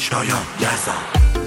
شایان یزدان.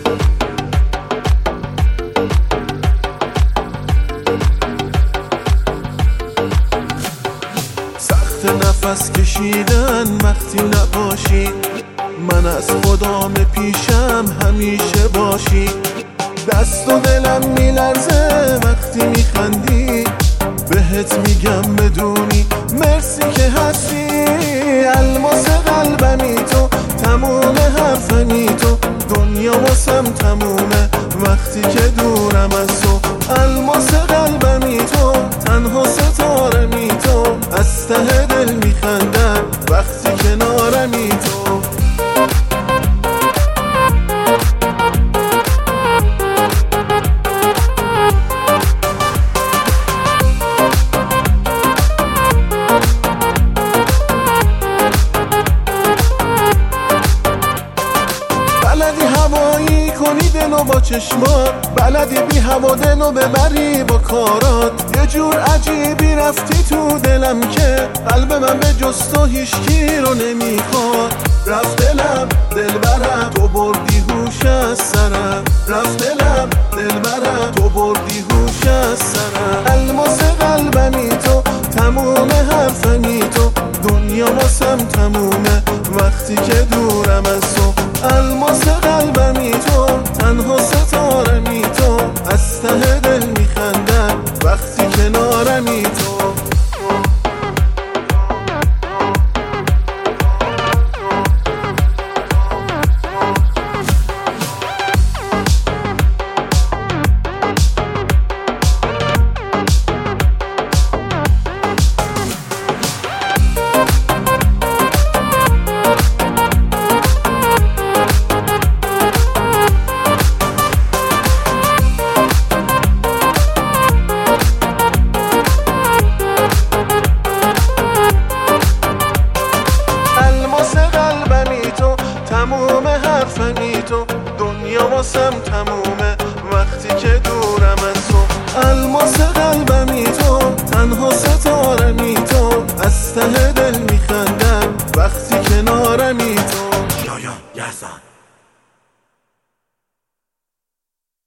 سخت نفس کشیدن وقتی نباشی، من از خدام پیشم همیشه باشی. دست و دلم میلرزه وقتی میخندی، بهت میگم بدونی مرسی که هستی. الماس قلبمی تو، تموم حرفمی تو، دنیا واسم تمومه وقتی که دورم از تو. الماس قلبمی تو، تنها ستارمی تو، از ته دل میخندم وقتی کنارمی تو. بلدی هوایی کنی دلو با چشمات، بلدی بی هوا دلو ببری با کارات. یه جور عجیبی رفتی تو دلم که قلب من به جز تو هیچکی رو نمیخواد. رفت دلم دلبرم، تو بردی هوش از سرم. رفت دلم دلبرم، تو بردی هوش از سرم. الماس قلبمی تو، تموم حرفمی تو، دنیا واسم تمومه وقتی که دورم از تو. الماس قلبمی تو، تنها ستارمی تو، از ته دل میخندم وقتی کنارمی تو. تموم حرفمی تو، دنیا واسم تموم